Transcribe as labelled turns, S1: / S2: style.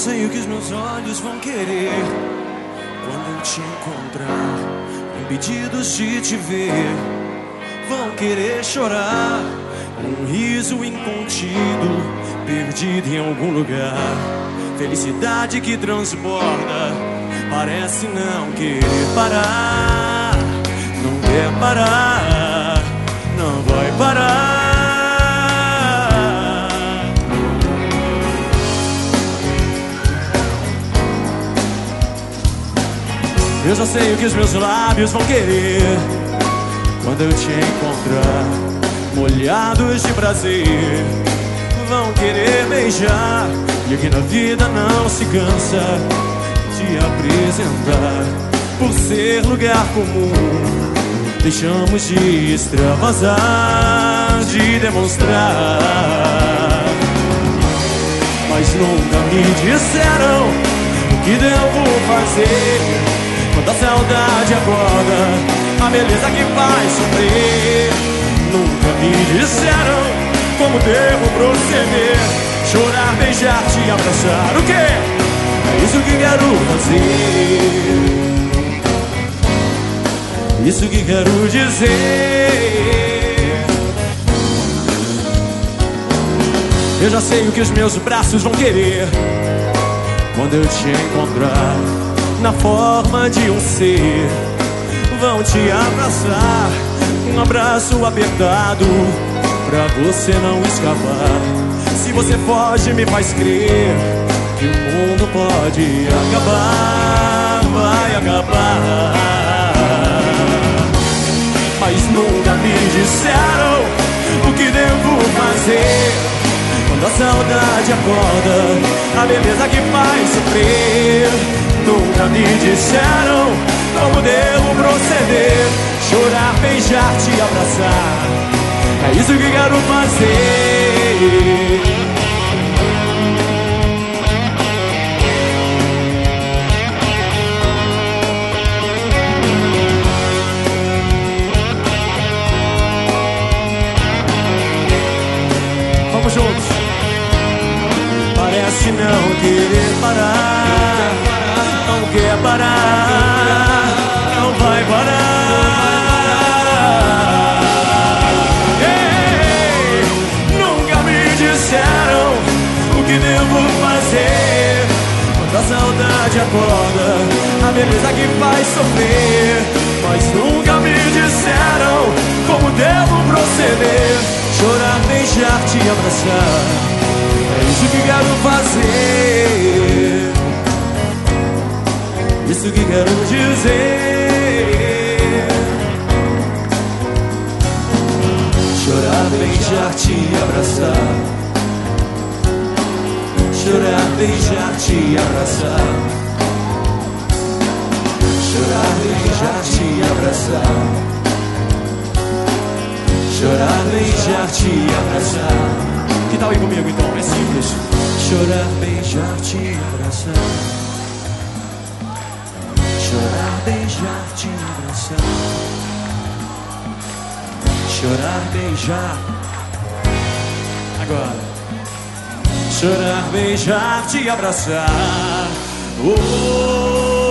S1: sei o que os meus olhos vão querer quando eu te encontrar, impedidos de te ver. Vão querer chorar, um riso incontido, perdido em algum lugar. Felicidade que transborda, parece não querer parar. Não quer parar, não vai parar. Eu já sei o que os meus lábios vão querer quando eu te encontrar, molhados de prazer. Vão querer beijar, e aqui na vida não se cansa de apresentar. Por ser lugar comum, deixamos de extravasar, de demonstrar. Mas nunca me disseram o que devo fazer quando a saudade acorda, a beleza que faz sofrer. Nunca me disseram como devo proceder, chorar, beijar, te abraçar. O quê? É isso que quero fazer, isso que quero dizer. Eu já sei o que os meus braços vão querer quando eu te encontrar, na forma de um ser. Vão te abraçar, um abraço apertado, pra você não escapar. Se você foge, me faz crer que o mundo pode acabar, vai acabar. Mas nunca me disseram o que devo fazer quando a saudade acorda, a beleza que faz sofrer. Nunca me disseram como devo proceder, chorar, beijar, te abraçar. É isso que quero fazer. Vamos juntos. Parece não querer parar, não quer parar, não vai parar. Ei, nunca me disseram o que devo fazer quando a saudade acorda, a beleza que faz sofrer. Mas nunca me disseram como devo proceder, chorar, beijar, te abraçar. É isso que quero fazer, isso que quero dizer. Chorar, beijar, te abraçar. Chorar, beijar, te abraçar. Chorar, beijar, te abraçar. Chorar, beijar, te abraçar. Que tal ir comigo então? É simples. Chorar, beijar, te abraçar. Chorar, beijar, te abraçar. Chorar, beijar. Agora. Chorar, beijar, te abraçar. Oh.